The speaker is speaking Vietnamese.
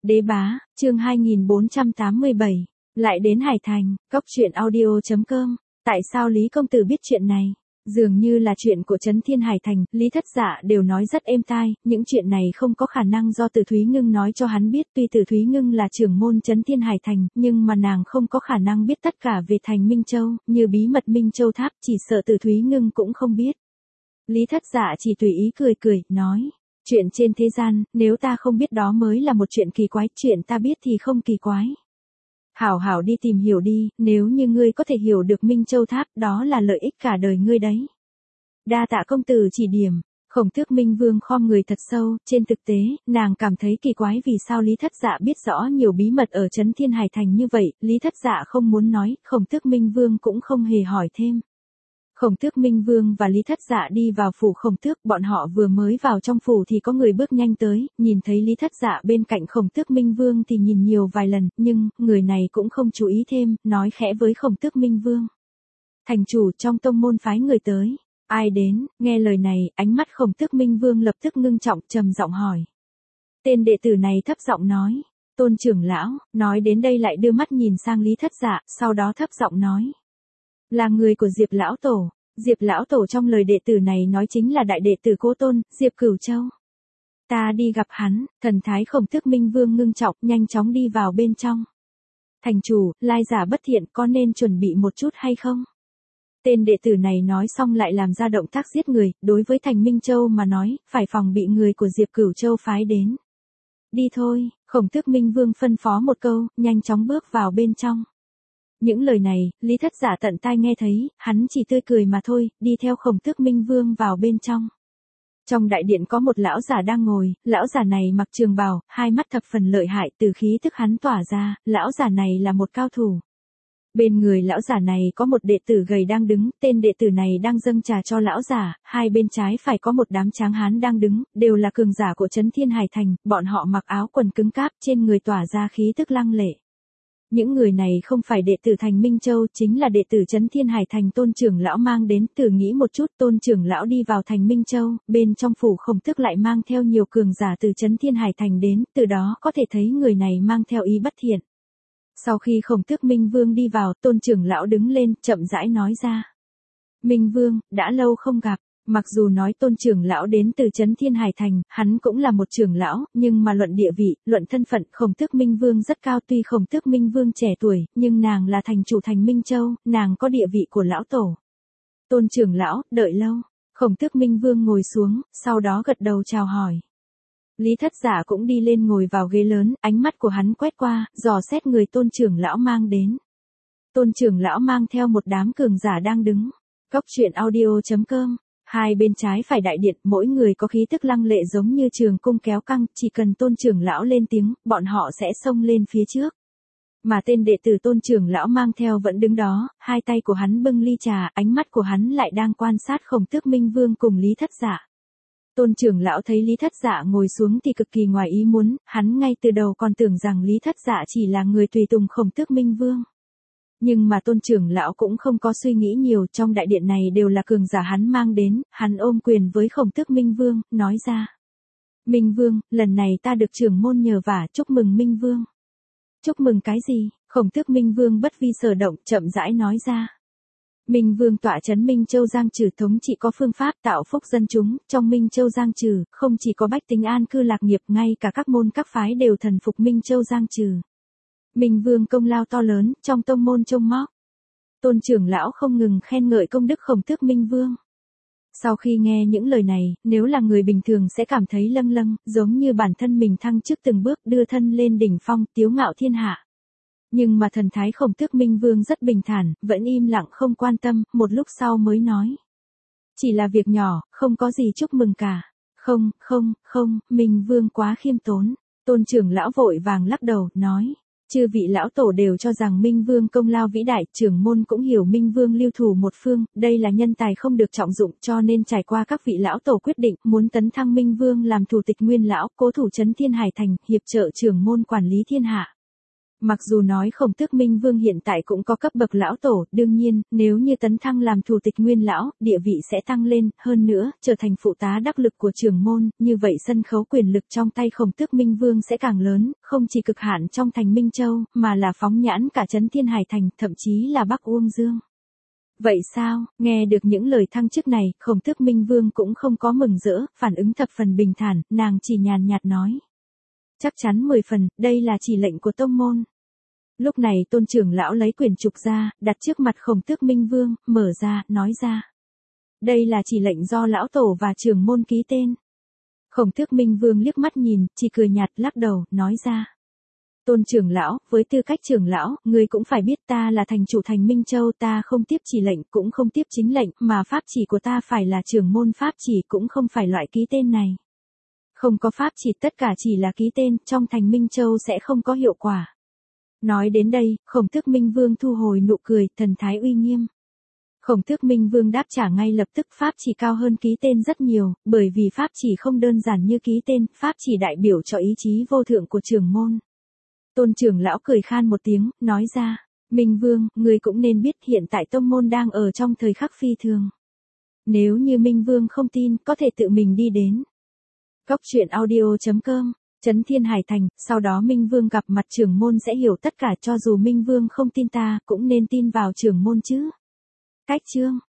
Đế bá, chương 2487, lại đến Hải Thành, cóc truyện audio.com, tại sao Lý Công Tử biết chuyện này? Dường như là chuyện của Trấn Thiên Hải Thành, Lý Thất Dạ đều nói rất êm tai, những chuyện này không có khả năng do Từ Thúy Ngưng nói cho hắn biết, tuy Từ Thúy Ngưng là trưởng môn Trấn Thiên Hải Thành, nhưng mà nàng không có khả năng biết tất cả về thành Minh Châu, như bí mật Minh Châu Tháp, chỉ sợ Từ Thúy Ngưng cũng không biết. Lý Thất Dạ chỉ tùy ý cười, nói, chuyện trên thế gian, nếu ta không biết đó mới là một chuyện kỳ quái, chuyện ta biết thì không kỳ quái. Hảo hảo đi tìm hiểu đi, nếu như ngươi có thể hiểu được Minh Châu Tháp, đó là lợi ích cả đời ngươi đấy. Đa tạ công tử chỉ điểm. Khổng Tước Minh Vương khom người thật sâu, trên thực tế, nàng cảm thấy kỳ quái vì sao Lý Thất Dạ biết rõ nhiều bí mật ở Trấn Thiên Hải Thành như vậy, Lý Thất Dạ không muốn nói, Khổng Tước Minh Vương cũng không hề hỏi thêm. Khổng Tước Minh Vương và Lý Thất Dạ đi vào phủ Khổng Tước, bọn họ vừa mới vào trong phủ thì có người bước nhanh tới, nhìn thấy Lý Thất Dạ bên cạnh Khổng Tước Minh Vương thì nhìn nhiều vài lần, nhưng, người này cũng không chú ý thêm, nói khẽ với Khổng Tước Minh Vương. Thành chủ trong tông môn phái người tới. Ai đến? Nghe lời này, ánh mắt Khổng Tước Minh Vương lập tức ngưng trọng, trầm giọng hỏi. Tên đệ tử này thấp giọng nói. Tôn trưởng lão, nói đến đây lại đưa mắt nhìn sang Lý Thất Dạ, sau đó thấp giọng nói. Là người của Diệp Lão Tổ. Diệp Lão Tổ trong lời đệ tử này nói chính là đại đệ tử Cố Tôn, Diệp Cửu Châu. Ta đi gặp hắn, thần thái Khổng Tước Minh Vương ngưng trọng, nhanh chóng đi vào bên trong. Thành chủ, lai giả bất thiện, có nên chuẩn bị một chút hay không? Tên đệ tử này nói xong lại làm ra động tác giết người, đối với thành Minh Châu mà nói, phải phòng bị người của Diệp Cửu Châu phái đến. Đi thôi, Khổng Tước Minh Vương phân phó một câu, nhanh chóng bước vào bên trong. Những lời này, Lý Thất Dạ tận tai nghe thấy, hắn chỉ tươi cười mà thôi, đi theo Khổng Tước Minh Vương vào bên trong. Trong đại điện có một lão giả đang ngồi, lão giả này mặc trường bào, hai mắt thập phần lợi hại, từ khí tức hắn tỏa ra, lão giả này là một cao thủ. Bên người lão giả này có một đệ tử gầy đang đứng, tên đệ tử này đang dâng trà cho lão giả, hai bên trái phải có một đám tráng hán đang đứng, đều là cường giả của Trấn Thiên Hải Thành, bọn họ mặc áo quần cứng cáp, trên người tỏa ra khí tức lăng lệ. Những người này không phải đệ tử thành Minh Châu, chính là đệ tử Trấn Thiên Hải Thành Tôn trưởng lão mang đến, thử nghĩ một chút, Tôn trưởng lão đi vào thành Minh Châu, bên trong phủ Khổng Tước lại mang theo nhiều cường giả từ Trấn Thiên Hải Thành đến, từ đó có thể thấy người này mang theo ý bất thiện. Sau khi Khổng Tước Minh Vương đi vào, Tôn trưởng lão đứng lên, chậm rãi nói ra. Minh Vương, đã lâu không gặp. Mặc dù nói Tôn trưởng lão đến từ Trấn Thiên Hải Thành, hắn cũng là một trưởng lão, nhưng mà luận địa vị, luận thân phận, Khổng Tước Minh Vương rất cao, tuy Khổng Tước Minh Vương trẻ tuổi, nhưng nàng là thành chủ thành Minh Châu, nàng có địa vị của lão tổ. Tôn trưởng lão, đợi lâu. Khổng Tước Minh Vương ngồi xuống, sau đó gật đầu chào hỏi. Lý Thất Dạ cũng đi lên ngồi vào ghế lớn, ánh mắt của hắn quét qua, dò xét người Tôn trưởng lão mang đến. Tôn trưởng lão mang theo một đám cường giả đang đứng. Cóc truyện audio.com. Hai bên trái phải đại điện, mỗi người có khí tức lăng lệ giống như trường cung kéo căng, chỉ cần Tôn trưởng lão lên tiếng, bọn họ sẽ xông lên phía trước. Mà tên đệ tử Tôn trưởng lão mang theo vẫn đứng đó, hai tay của hắn bưng ly trà, ánh mắt của hắn lại đang quan sát Khổng Tước Minh Vương cùng Lý Thất Dạ. Tôn trưởng lão thấy Lý Thất Dạ ngồi xuống thì cực kỳ ngoài ý muốn, hắn ngay từ đầu còn tưởng rằng Lý Thất Dạ chỉ là người tùy tùng Khổng Tước Minh Vương. Nhưng mà Tôn trưởng lão cũng không có suy nghĩ nhiều, trong đại điện này đều là cường giả hắn mang đến, hắn ôm quyền với Khổng Tước Minh Vương, nói ra. Minh Vương, lần này ta được trưởng môn nhờ vả, chúc mừng Minh Vương. Chúc mừng cái gì? Khổng Tước Minh Vương bất vi sở động, chậm rãi nói ra. Minh Vương tọa trấn Minh Châu Giang Trừ, thống trị có phương pháp tạo phúc dân chúng, trong Minh Châu Giang Trừ, không chỉ có bách tính an cư lạc nghiệp, ngay cả các môn các phái đều thần phục Minh Châu Giang Trừ. Minh Vương công lao to lớn, trong tông môn trông móc. Tôn trưởng lão không ngừng khen ngợi công đức Khổng Tước Minh Vương. Sau khi nghe những lời này, nếu là người bình thường sẽ cảm thấy lâng lâng, giống như bản thân mình thăng chức từng bước, đưa thân lên đỉnh phong, tiếu ngạo thiên hạ. Nhưng mà thần thái Khổng Tước Minh Vương rất bình thản, vẫn im lặng không quan tâm, một lúc sau mới nói. Chỉ là việc nhỏ, không có gì chúc mừng cả. Không, Minh Vương quá khiêm tốn. Tôn trưởng lão vội vàng lắc đầu, nói. Chư vị lão tổ đều cho rằng Minh Vương công lao vĩ đại, trưởng môn cũng hiểu Minh Vương lưu thủ một phương, đây là nhân tài không được trọng dụng, cho nên trải qua các vị lão tổ quyết định, muốn tấn thăng Minh Vương làm thủ tịch nguyên lão, cố thủ Trấn Thiên Hải Thành, hiệp trợ trưởng môn quản lý thiên hạ. Mặc dù nói Khổng Tước Minh Vương hiện tại cũng có cấp bậc lão tổ, đương nhiên, nếu như tấn thăng làm thủ tịch nguyên lão, địa vị sẽ tăng lên, hơn nữa, trở thành phụ tá đắc lực của trưởng môn, như vậy sân khấu quyền lực trong tay Khổng Tước Minh Vương sẽ càng lớn, không chỉ cực hạn trong thành Minh Châu, mà là phóng nhãn cả Trấn Thiên Hải Thành, thậm chí là Bắc Uông Dương. Vậy sao, nghe được những lời thăng chức này, Khổng Tước Minh Vương cũng không có mừng rỡ, phản ứng thập phần bình thản, nàng chỉ nhàn nhạt nói. Chắc chắn 10 phần, đây là chỉ lệnh của tông môn. Lúc này Tôn trưởng lão lấy quyển trục ra, đặt trước mặt Khổng Tước Minh Vương, mở ra, nói ra. Đây là chỉ lệnh do lão tổ và trưởng môn ký tên. Khổng Tước Minh Vương liếc mắt nhìn, chỉ cười nhạt lắc đầu, nói ra. Tôn trưởng lão, với tư cách trưởng lão, ngươi cũng phải biết ta là thành chủ thành Minh Châu, ta không tiếp chỉ lệnh, cũng không tiếp chính lệnh, mà pháp chỉ của ta phải là trưởng môn pháp chỉ, cũng không phải loại ký tên này. Không có pháp chỉ, tất cả chỉ là ký tên, trong thành Minh Châu sẽ không có hiệu quả. Nói đến đây, Khổng Tước Minh Vương thu hồi nụ cười, thần thái uy nghiêm. Khổng Tước Minh Vương đáp trả ngay lập tức, pháp chỉ cao hơn ký tên rất nhiều, bởi vì pháp chỉ không đơn giản như ký tên, pháp chỉ đại biểu cho ý chí vô thượng của trưởng môn. Tôn trưởng lão cười khan một tiếng, nói ra, Minh Vương, ngươi cũng nên biết hiện tại tông môn đang ở trong thời khắc phi thường. Nếu như Minh Vương không tin, có thể tự mình đi đến. Cốc truyện audio.com, Trấn Thiên Hải Thành, sau đó Minh Vương gặp mặt trưởng môn sẽ hiểu tất cả, cho dù Minh Vương không tin ta, cũng nên tin vào trưởng môn chứ. Cách chương